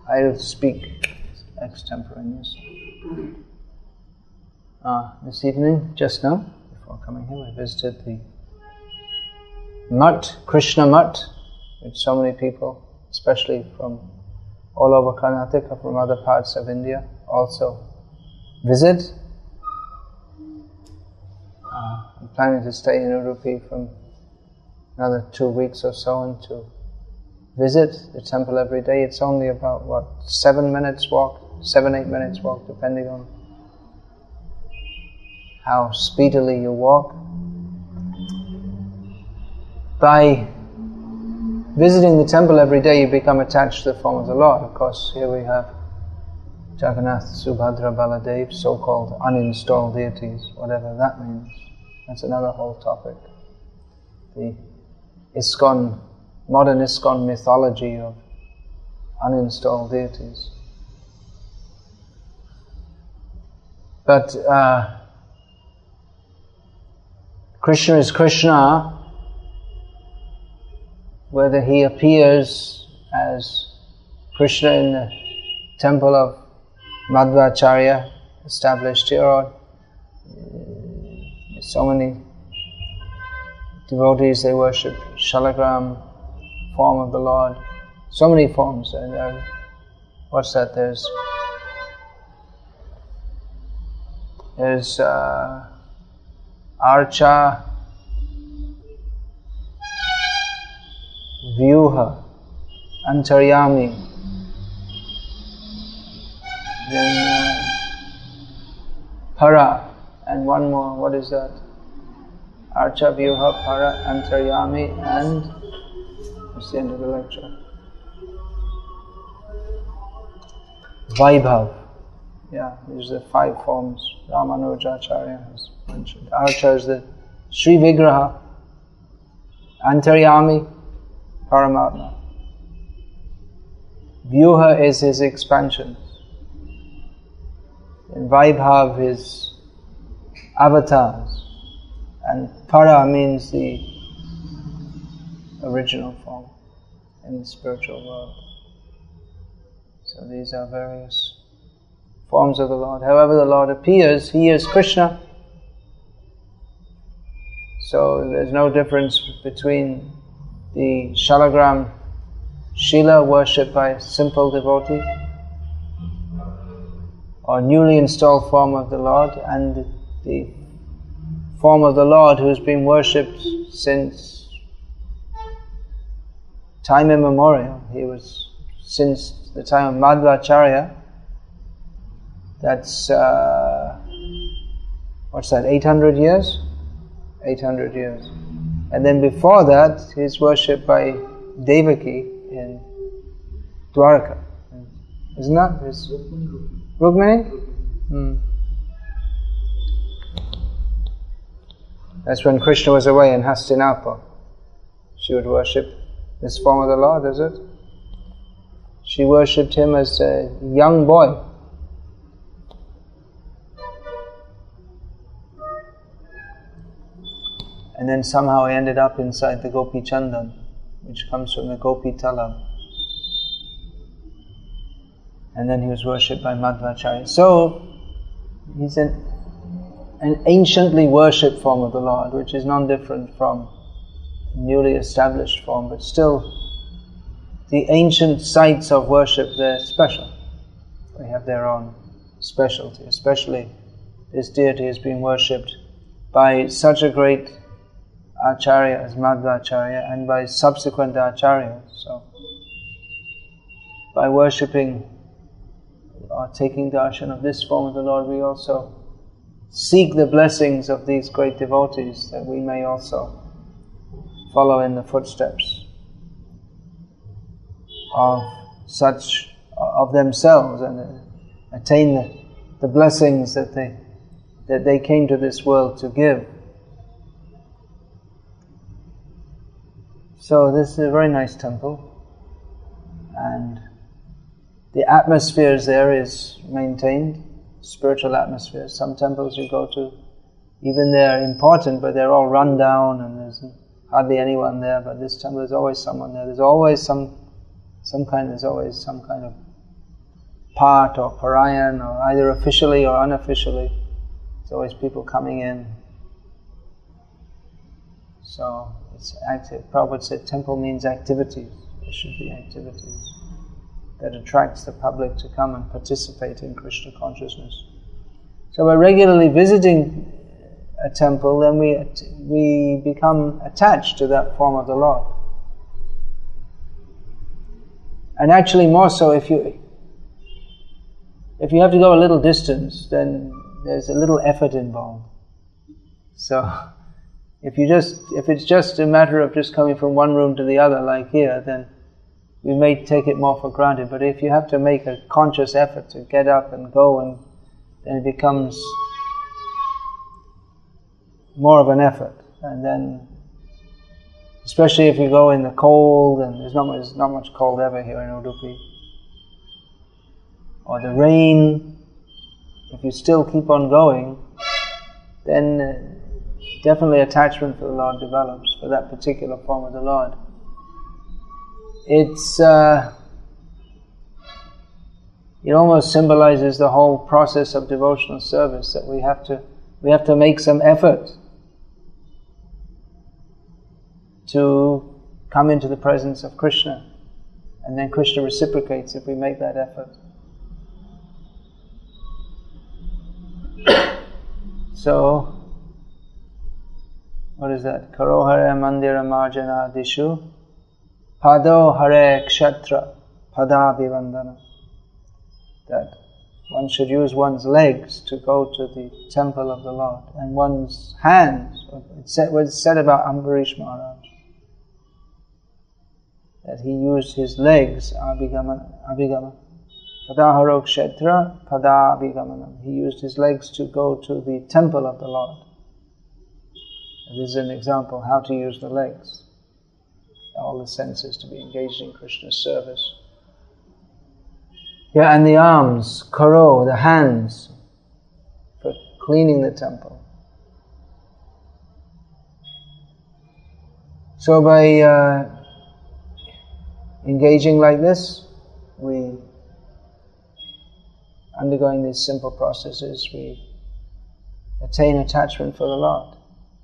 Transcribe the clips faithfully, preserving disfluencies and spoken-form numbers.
I'll speak extemporaneous. Uh, this evening, just now, before coming here, we visited the Mutt, Krishna Mutt, which so many people, especially from all over Karnataka, from other parts of India, also visit. Uh, I'm planning to stay in Udupi for another two weeks or so and to visit the temple every day. It's only about, what, seven minutes walk, seven, eight minutes walk, depending on how speedily you walk. By visiting the temple every day, you become attached to the form of the Lord. Of course, here we have Jagannath, Subhadra, Baladev, so-called uninstalled deities, whatever that means. That's another whole topic. The ISKCON, modern ISKCON mythology of uninstalled deities. But uh, Krishna is Krishna, whether he appears as Krishna in the temple of Madhvacharya, established here, or uh, so many devotees, they worship Shalagram, form of the Lord. So many forms. And there, what's that? There's there's uh, Archa, Vyuha, Antaryami, then uh, Para, and one more. What is that? Archa, Vyuha, Para, Antaryami, and that's the end of the lecture. Vaibhav. Yeah, these are the five forms Ramanujacharya has mentioned. Archa is the Sri Vigraha, Antaryami, Paramatma. Vyuha is his expansions. And Vaibhav is avatars. And Para means the original form in the spiritual world. So these are various forms of the Lord. However the Lord appears, he is Krishna. So there's no difference between the Shalagram Shila worshipped by a simple devotee or newly installed form of the Lord, and the form of the Lord who has been worshipped since time immemorial. He was since the time of Madhvacharya. That's uh, what's that? Eight hundred years. Eight hundred years. And then before that, he's worshipped by Devaki in Dwarka. Isn't that? Is Rukmini? Hmm. That's when Krishna was away in Hastinapur. She would worship this form of the Lord, is it? She worshipped him as a young boy. And then somehow he ended up inside the Gopi Chandan, which comes from the Gopi Talab. And then he was worshipped by Madhvacharya. So, he's an, an anciently worshipped form of the Lord, which is non-different from newly established form, but still the ancient sites of worship, they're special. They have their own specialty. Especially this deity is being worshipped by such a great Acharya as Madhvacharya and by subsequent Acharyas. So, by worshipping or taking darshan of this form of the Lord, we also seek the blessings of these great devotees, that we may also follow in the footsteps of such, of themselves, and attain the, the blessings that they that they came to this world to give. So this is a very nice temple, and the atmospheres there is maintained, spiritual atmosphere. Some temples you go to, even they're important, but they're all run down and there's hardly anyone there. But this temple, there's always someone there. There's always some, some kind. There's always some kind of part or parayan, or either officially or unofficially. There's always people coming in. So it's active. Prabhupada said temple means activities. There should be activities that attracts the public to come and participate in Krishna consciousness. So by regularly visiting a temple, then we we become attached to that form of the Lord. And actually more so if you if you have to go a little distance, then there's a little effort involved. So if you just if it's just a matter of just coming from one room to the other like here, then we may take it more for granted. But if you have to make a conscious effort to get up and go, and then it becomes more of an effort. And then, especially if you go in the cold, and there's not much, there's not much cold ever here in Udupi, or the rain, if you still keep on going, then uh, definitely attachment for the Lord develops, for that particular form of the Lord. It's uh, it almost symbolizes the whole process of devotional service, that we have to we have to make some effort to come into the presence of Krishna, and then Krishna reciprocates if we make that effort. So, what is that? Karo hare mandira marjana dishu Pado hare kshetra padabhivandana. That one should use one's legs to go to the temple of the Lord, and one's hands. It was said about Ambarish Maharaj that he used his legs, abhigama, abhigama. Padaharo kshetra padabhigamanam. He used his legs to go to the temple of the Lord. And this is an example how to use the legs. All the senses to be engaged in Krishna's service. Yeah, and the arms, karo, the hands, for cleaning the temple. So by uh, engaging like this, we, undergoing these simple processes, we attain attachment for the Lord.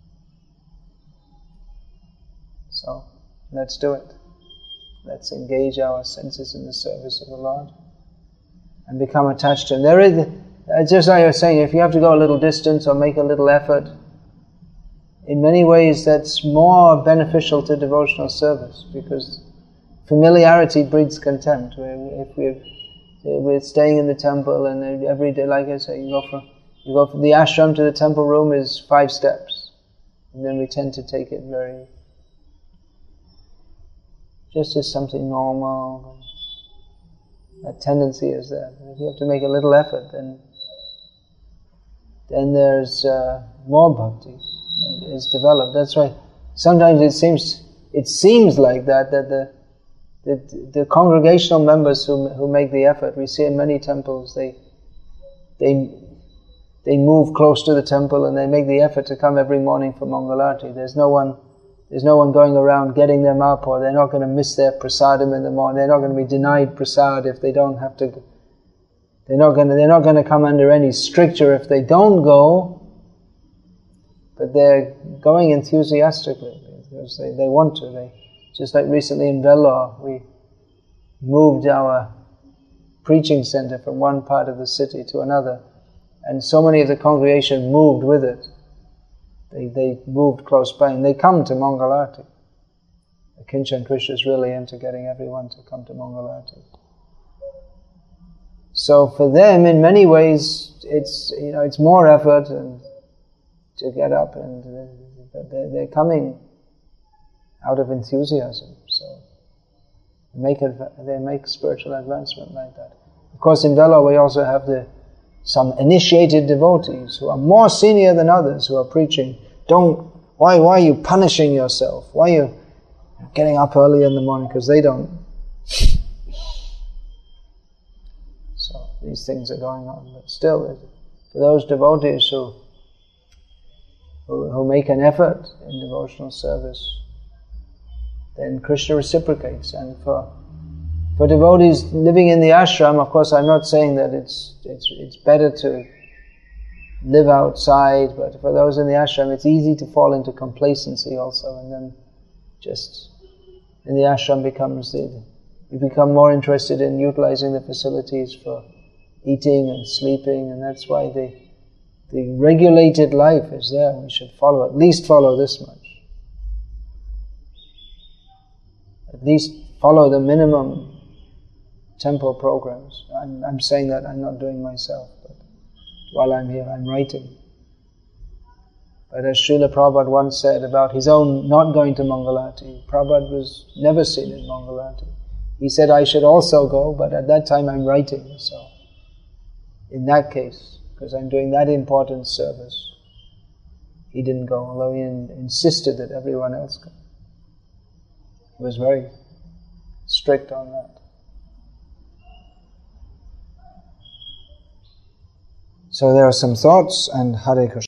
So, let's do it. Let's engage our senses in the service of the Lord and become attached to Him. There is, just like I was saying, if you have to go a little distance or make a little effort, in many ways that's more beneficial to devotional service, because familiarity breeds contempt. If we've, we're staying in the temple and every day, like I say, you go from you go from the ashram to the temple room is five steps, and then we tend to take it very just as something normal. That tendency is there. If you have to make a little effort, then then there's uh, more bhakti is developed. That's why sometimes it seems it seems like that that the the, the congregational members who who make the effort, we see in many temples, they they they move close to the temple and they make the effort to come every morning for Mangalarti. There's no one. There's no one going around getting them up, or they're not going to miss their prasadam in the morning. They're not going to be denied prasad if they don't have to. They're not going to. They're not going to come under any stricture if they don't go. But they're going enthusiastically because they, they want to. They just like recently in Vellore, we moved our preaching center from one part of the city to another, and so many of the congregation moved with it. They they moved close by and they come to Mangalarti. Kinchan Krishna is really into getting everyone to come to Mangalarti. So for them, in many ways, it's you know it's more effort and to get up, and but they're, they're coming out of enthusiasm. So they make it, they make spiritual advancement like that. Of course, in Vellore we also have the some initiated devotees who are more senior than others who are preaching. Don't, why, why are you punishing yourself? Why are you getting up early in the morning? Because they don't. So these things are going on. But still, for those devotees who, who, who make an effort in devotional service, then Krishna reciprocates. And for For devotees living in the ashram, of course, I'm not saying that it's it's it's better to live outside, but for those in the ashram, it's easy to fall into complacency also, and then just in the ashram becomes the you become more interested in utilizing the facilities for eating and sleeping, and that's why the the regulated life is there. We should follow, at least follow this much. At least follow the minimum temple programs. I'm, I'm saying that I'm not doing myself, but while I'm here, I'm writing. But as Srila Prabhupada once said about his own not going to Mangalati, Prabhupada was never seen in Mangalati. He said, I should also go, but at that time I'm writing, so in that case, because I'm doing that important service, he didn't go, although he in, insisted that everyone else go. He was very strict on that. So there are some thoughts, and Hare Krishna.